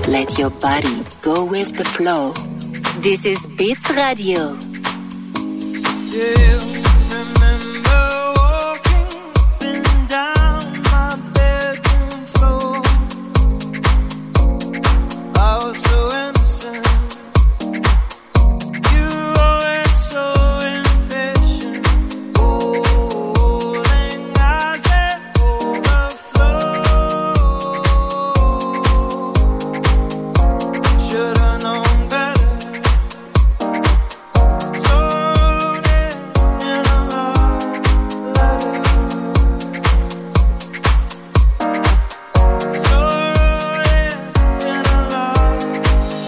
Let your body go with the flow. This is Beats Radio. Yeah. Remember walking up and down my bedroom floor. I was so innocent. You were always so impatient. Holding eyes that overflow. Should've known better. So in a love letter. So in a love letter.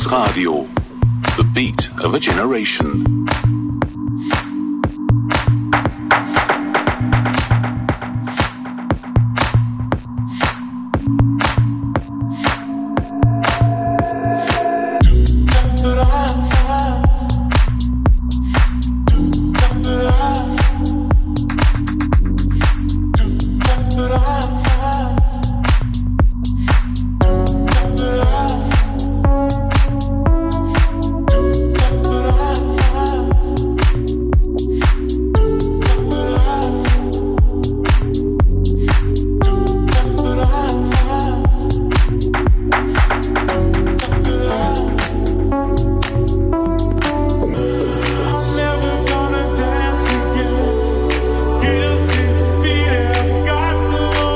Beats Radio, the beat of a generation. Never gonna dance again. Guilty feet have gotten lost.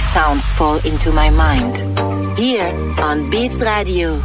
sounds fall into my mind. Here on Beats Radio.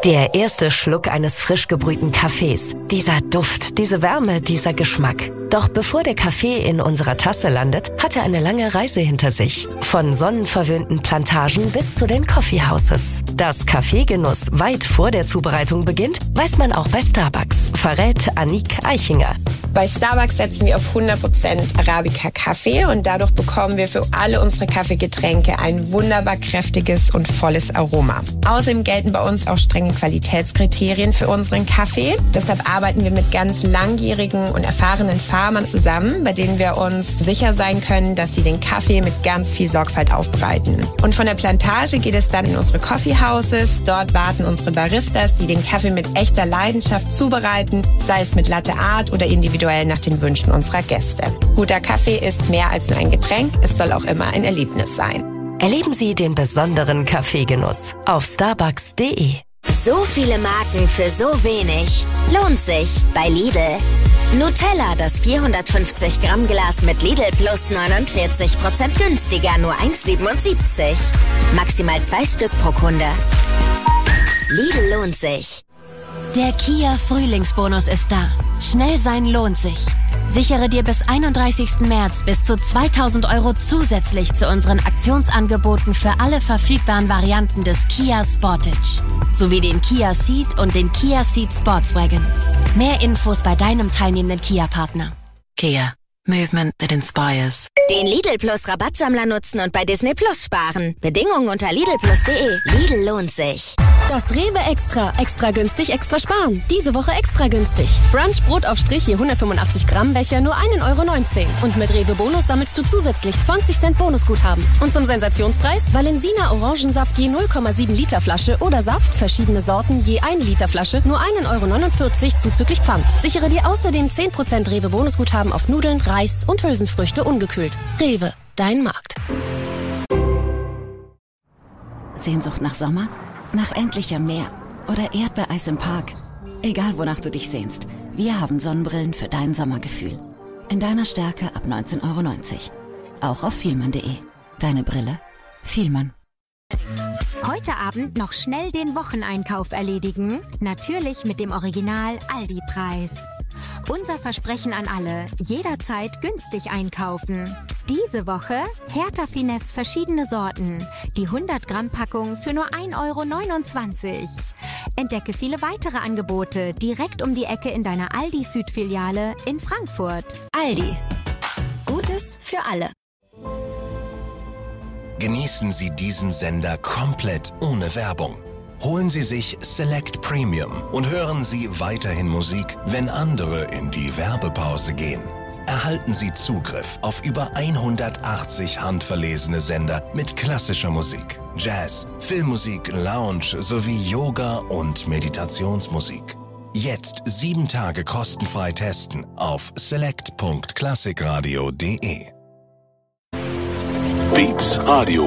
Der erste Schluck eines frisch gebrühten Kaffees. Dieser Duft, diese Wärme, dieser Geschmack. Doch bevor der Kaffee in unserer Tasse landet, hat er eine lange Reise hinter sich. Von sonnenverwöhnten Plantagen bis zu den Coffeehouses. Dass Kaffeegenuss weit vor der Zubereitung beginnt, weiß man auch bei Starbucks, verrät Annick Eichinger. Bei Starbucks setzen wir auf 100% Arabica-Kaffee und dadurch bekommen wir für alle unsere Kaffeegetränke ein wunderbar kräftiges und volles Aroma. Außerdem gelten bei uns auch strenge Qualitätskriterien für unseren Kaffee. Deshalb arbeiten wir mit ganz langjährigen und erfahrenen Farmern zusammen, bei denen wir uns sicher sein können, dass sie den Kaffee mit ganz viel Sorgfalt aufbereiten. Und von der Plantage geht es dann in unsere Coffeehouses. Dort warten unsere Baristas, die den Kaffee mit echter Leidenschaft zubereiten, sei es mit Latte Art oder individuell nach den Wünschen unserer Gäste. Guter Kaffee ist mehr als nur ein Getränk, es soll auch immer ein Erlebnis sein. Erleben Sie den besonderen Kaffeegenuss auf starbucks.de. So viele Marken für so wenig. Lohnt sich bei Lidl. Nutella, das 450 Gramm Glas mit Lidl Plus 49% günstiger, nur 1,77. Maximal 2 Stück pro Kunde. Lidl lohnt sich. Der Kia Frühlingsbonus ist da. Schnell sein lohnt sich. Sichere dir bis 31. März bis zu 2.000 € zusätzlich zu unseren Aktionsangeboten für alle verfügbaren Varianten des Kia Sportage. Sowie den Kia Ceed und den Kia Ceed Sportswagen. Mehr Infos bei deinem teilnehmenden Kia-Partner. Kia. Movement that inspires. Den Lidl Plus Rabattsammler nutzen und bei Disney Plus sparen. Bedingungen unter lidlplus.de. Lidl lohnt sich. Das Rewe Extra günstig, extra sparen. Diese Woche extra günstig. Brunch Brotaufstrich je 185 Gramm Becher nur 1,19 €. Und mit Rewe Bonus sammelst du zusätzlich 20 Cent Bonusguthaben. Und zum Sensationspreis Valensina Orangensaft je 0,7 Liter Flasche oder Saft verschiedene Sorten je 1 Liter Flasche nur 1,49 € zuzüglich Pfand. Sichere dir außerdem 10% Rewe Bonusguthaben auf Nudeln, Reis und Hülsenfrüchte ungekühlt. Rewe, dein Markt. Sehnsucht nach Sommer? Nach endlichem Meer oder Erdbeereis im Park? Egal wonach du dich sehnst, wir haben Sonnenbrillen für dein Sommergefühl. In deiner Stärke ab 19,90 €. Auch auf vielmann.de. Deine Brille? Vielmann. Heute Abend noch schnell den Wocheneinkauf erledigen? Natürlich mit dem Original Aldi-Preis. Unser Versprechen an alle, jederzeit günstig einkaufen. Diese Woche Hertha Finesse verschiedene Sorten. Die 100-Gramm-Packung für nur 1,29 €. Entdecke viele weitere Angebote direkt um die Ecke in deiner Aldi-Süd-Filiale in Frankfurt. Aldi. Gutes für alle. Genießen Sie diesen Sender komplett ohne Werbung. Holen Sie sich Select Premium und hören Sie weiterhin Musik, wenn andere in die Werbepause gehen. Erhalten Sie Zugriff auf über 180 handverlesene Sender mit klassischer Musik, Jazz, Filmmusik, Lounge sowie Yoga und Meditationsmusik. Jetzt 7 Tage kostenfrei testen auf select.classicradio.de. Beats Radio.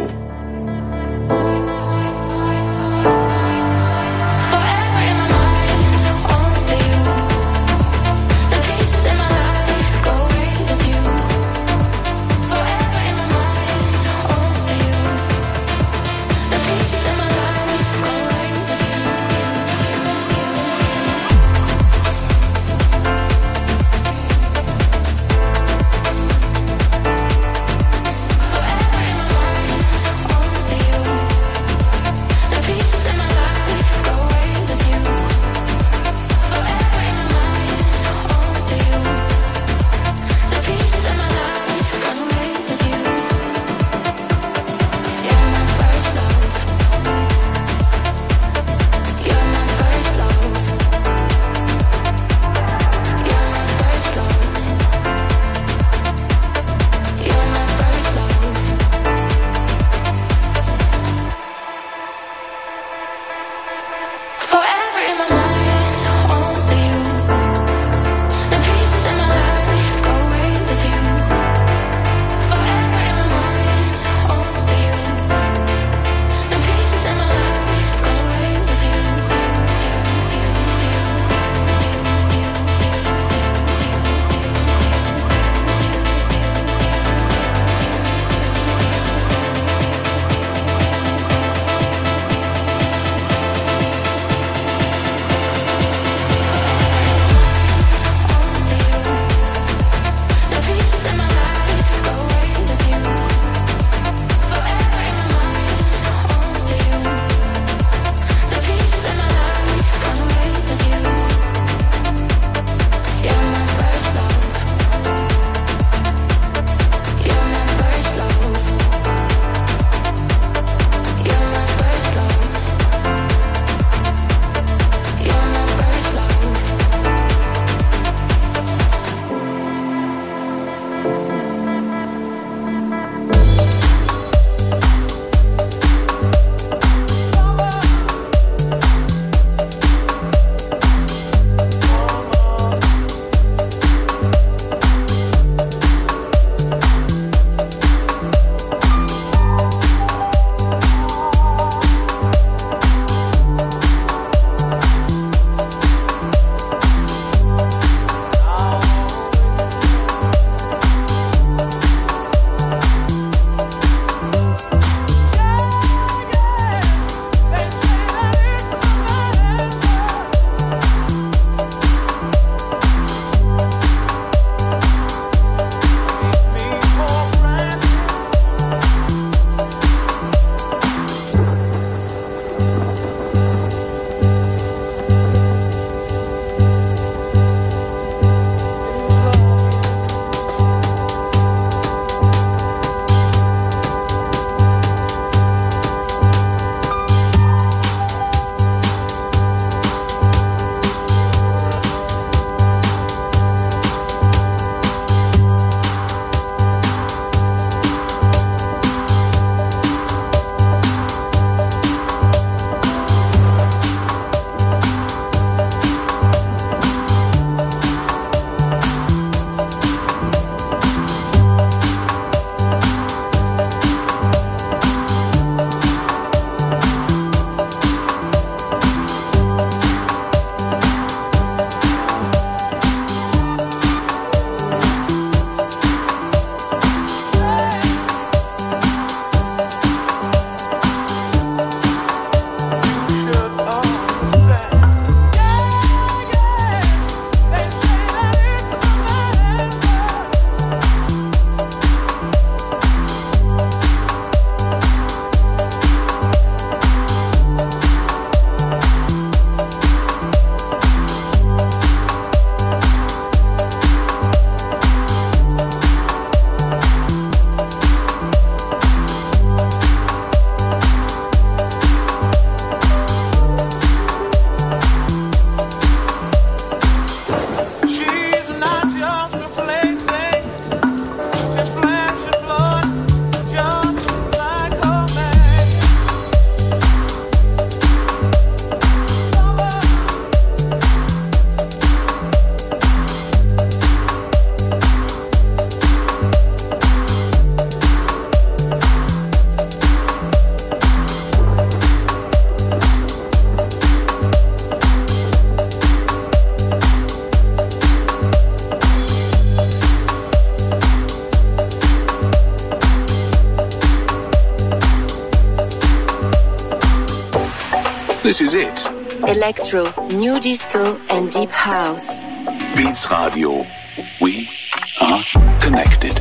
This is it. Electro, New Disco and Deep House. Beats Radio. We are connected.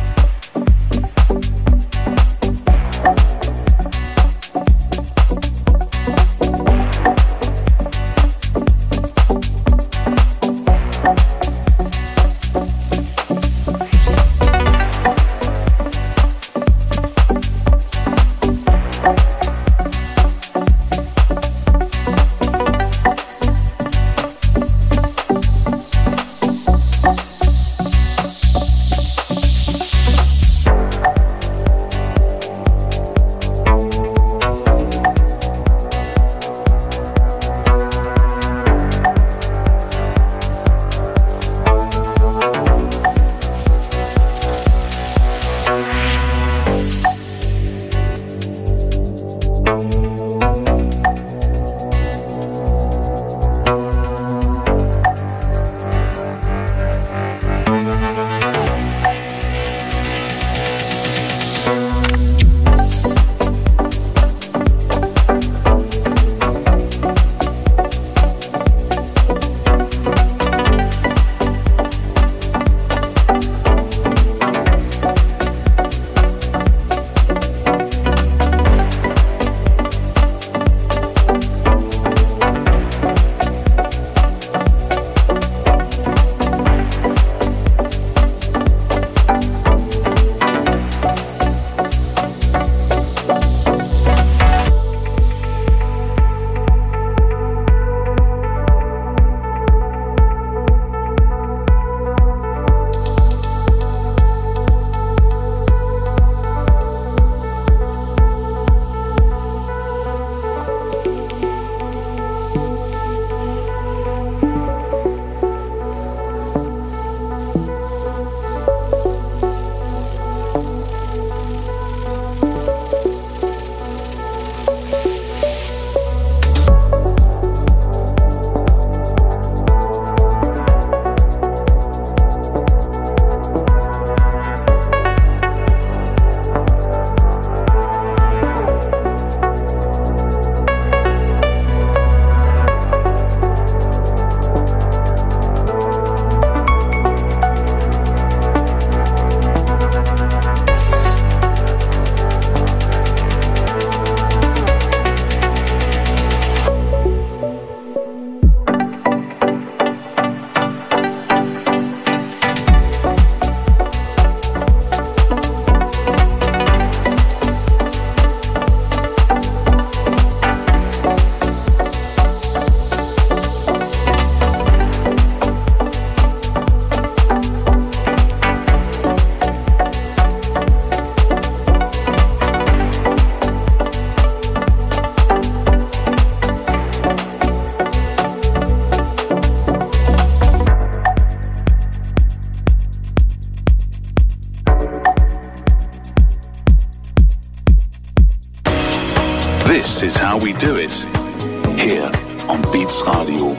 This is how we do it here on Beats Radio.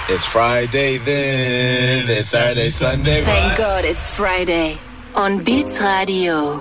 It's Friday then. It's Saturday, Sunday. Thank God it's Friday on Beats Radio.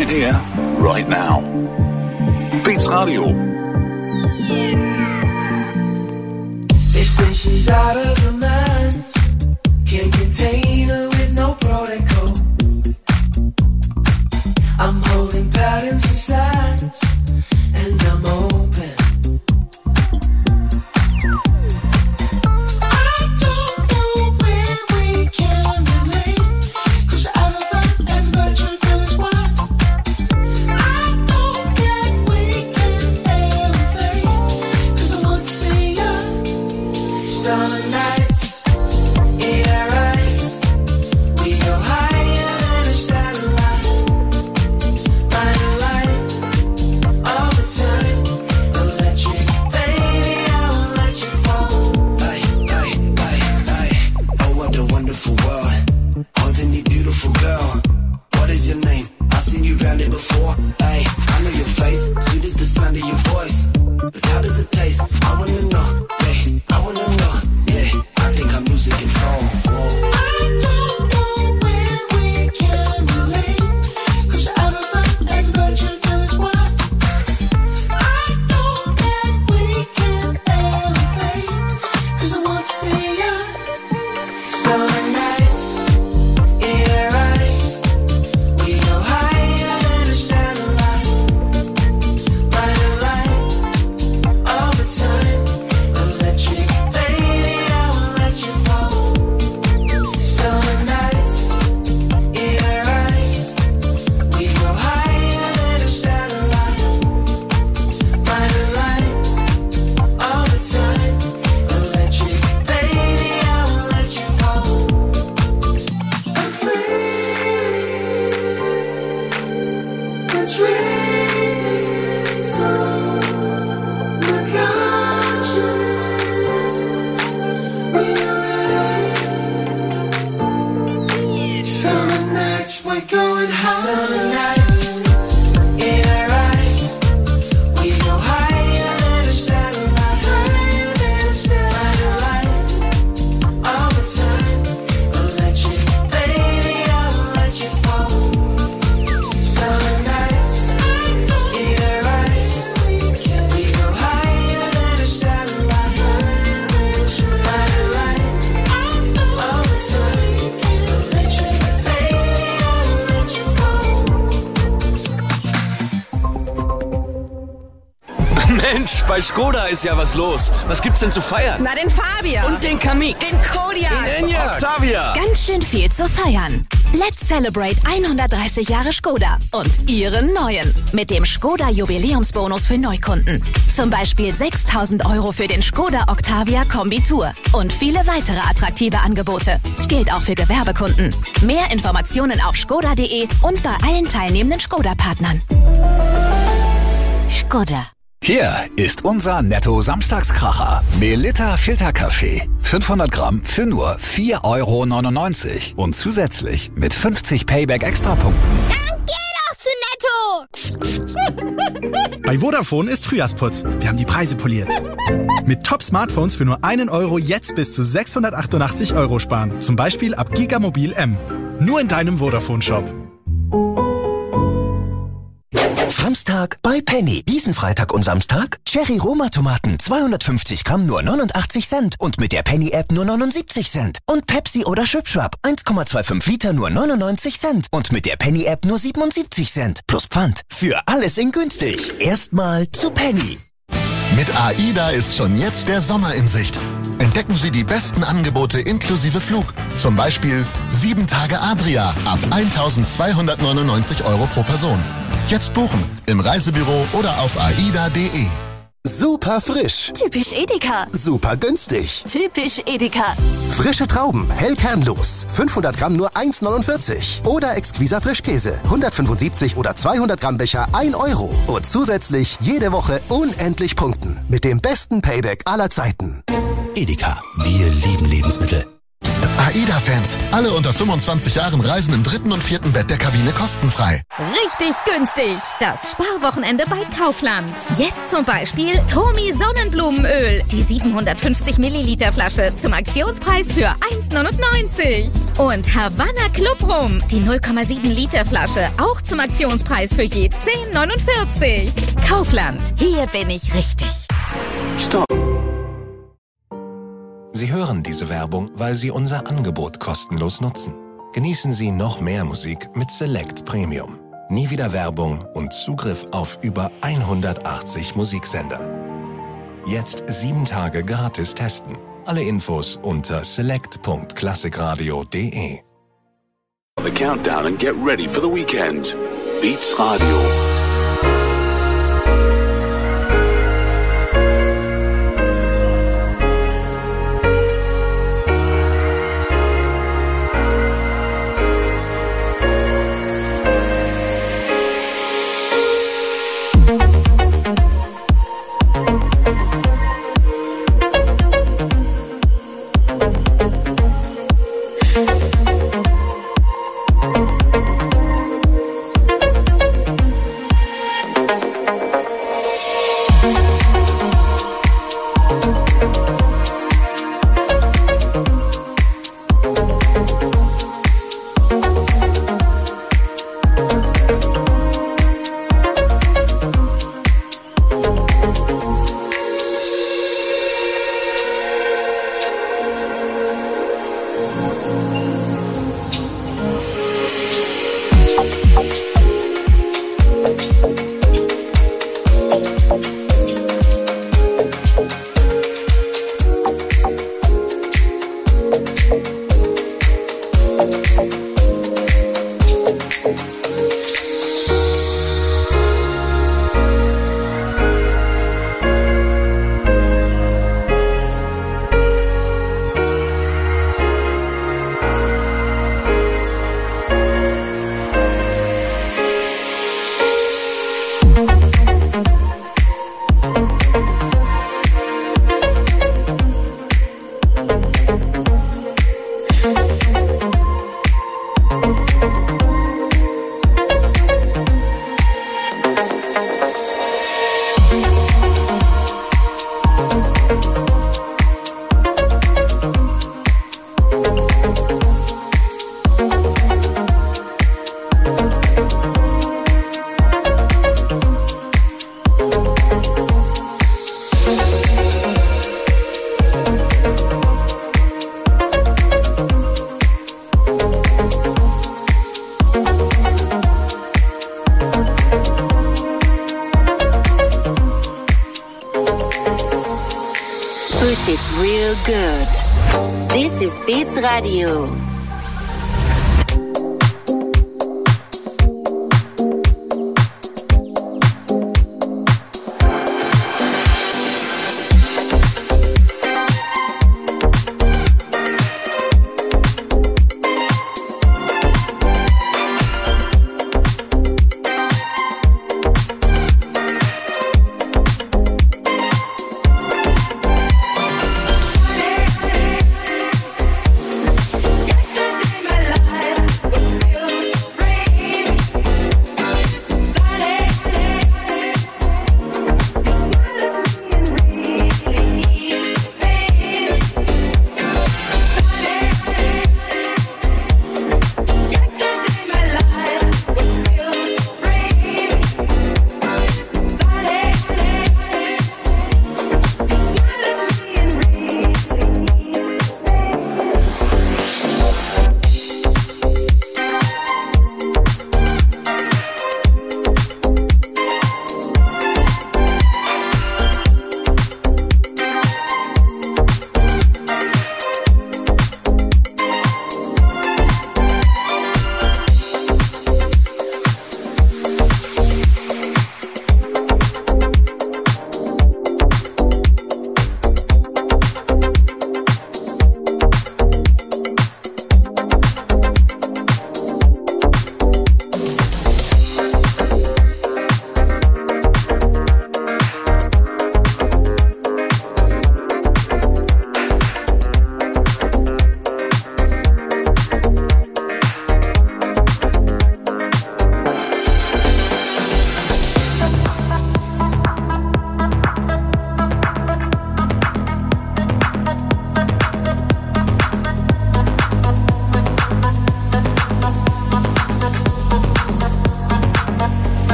Right here, right now. Beats Radio. They say she's out of her mind. Can't contain her with no protocol. I'm holding patterns and signs, and I'm open. I don't know where we can relate, 'cause out of her, everybody trying to tell us why. I know that we can elevate, 'cause I want to see you. Summer nights in our eyes, we go higher than a satellite. Mind light all the time, electric, baby, I won't let you fall. Oh, what a wonderful world. Holding you, beautiful girl. What is your name? I've seen you round it before. Ay, I know your face, sweet as the sound of your voice. But how does it taste? I wanna know. Hey, I wanna know. Yeah, I think I'm losing control. Whoa. I don't know where we can relate, 'cause out of her, everybody trying to tell us why. I know that we can elevate, 'cause I want to see you. Summer nights in our eyes, we go higher than a satellite. Mind light all the time, electric, baby, I won't let you fall. Summer nights in our eyes, we go higher than a satellite. Mind light all the time, electric, baby, I won't let you fall. I'm free, the dreaming song, the conscience, we're ready. Summer nights, we're going high. Summer nights in our eyes, we go higher than a satellite. Higher than a satellite all the time, electric, baby, I won't let you fall. Summer nights in our eyes, we go higher than a satellite. Light all the time, electric, baby, I won't let you fall. Mensch, bei Skoda ist ja was los. Was gibt's denn zu feiern? Na, den Fabia. Und den Kamiq. Den Kodiaq. Den Enyaq. Octavia. Ganz schön viel zu feiern. Let's celebrate 130 Jahre Skoda und ihren neuen. Mit dem Skoda Jubiläumsbonus für Neukunden. Zum Beispiel 6.000 € für den Skoda Octavia Kombi Tour. Und viele weitere attraktive Angebote. Gilt auch für Gewerbekunden. Mehr Informationen auf skoda.de und bei allen teilnehmenden Skoda-Partnern. Skoda. Hier ist unser Netto-Samstagskracher. Melitta Filterkaffee. 500 Gramm für nur 4,99 € und zusätzlich mit 50 Payback-Extrapunkten. Dann geh doch zu Netto! Bei Vodafone ist Frühjahrsputz. Wir haben die Preise poliert. Mit Top-Smartphones für nur 1 € jetzt bis zu 688 € sparen. Zum Beispiel ab Gigamobil M. Nur in deinem Vodafone-Shop. Samstag bei Penny. Diesen Freitag und Samstag Cherry-Roma-Tomaten 250 Gramm nur 89 Cent und mit der Penny-App nur 79 Cent. Und Pepsi oder Schwipschwap 1,25 Liter nur 99 Cent und mit der Penny-App nur 77 Cent. Plus Pfand. Für alles in günstig. Erstmal zu Penny. Mit AIDA ist schon jetzt der Sommer in Sicht. Entdecken Sie die besten Angebote inklusive Flug. Zum Beispiel 7 Tage Adria ab 1.299 € pro Person. Jetzt buchen im Reisebüro oder auf aida.de. Super frisch. Typisch Edeka. Super günstig. Typisch Edeka. Frische Trauben, hell kernlos. 500 Gramm nur 1,49. Oder Exquisa Frischkäse. 175 oder 200 Gramm Becher 1 €. Und zusätzlich jede Woche unendlich punkten. Mit dem besten Payback aller Zeiten. Edeka. Wir lieben Lebensmittel. AIDA-Fans, alle unter 25 Jahren reisen im 3. und 4. Bett der Kabine kostenfrei. Richtig günstig. Das Sparwochenende bei Kaufland. Jetzt zum Beispiel Tomi Sonnenblumenöl. Die 750 Milliliter Flasche zum Aktionspreis für 1,99. Und Havanna Club Rum. Die 0,7 Liter Flasche auch zum Aktionspreis für je 10,49. Kaufland. Hier bin ich richtig. Stopp. Sie hören diese Werbung, weil Sie unser Angebot kostenlos nutzen. Genießen Sie noch mehr Musik mit Select Premium. Nie wieder Werbung und Zugriff auf über 180 Musiksender. Jetzt 7 Tage gratis testen. Alle Infos unter select.classicradio.de. The countdown and get ready for the weekend. Beats Radio. Push it real good. This is Beats Radio.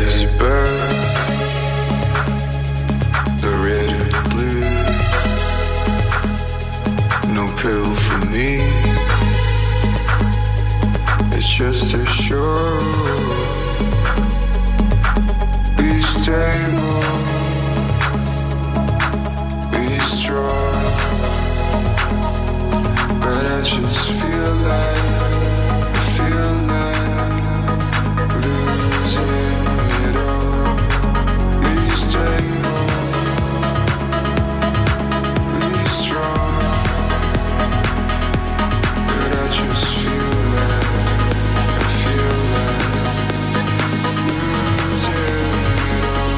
is back, the red and blue. No pill for me, it's just a show. Be stable, be strong, but I just feel like losing it all. Be stable, be strong, but I just feel like losing it all.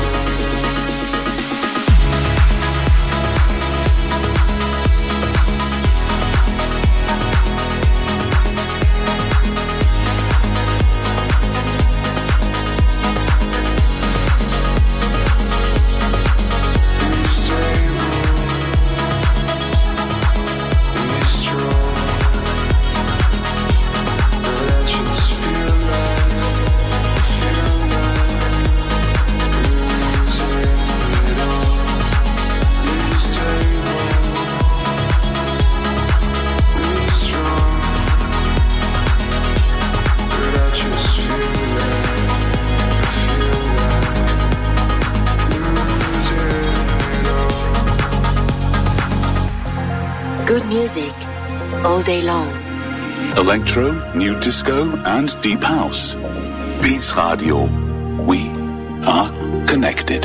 Good music all day long. Electro, new disco, and deep house. Beats Radio. We are connected.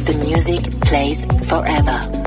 because the music plays forever.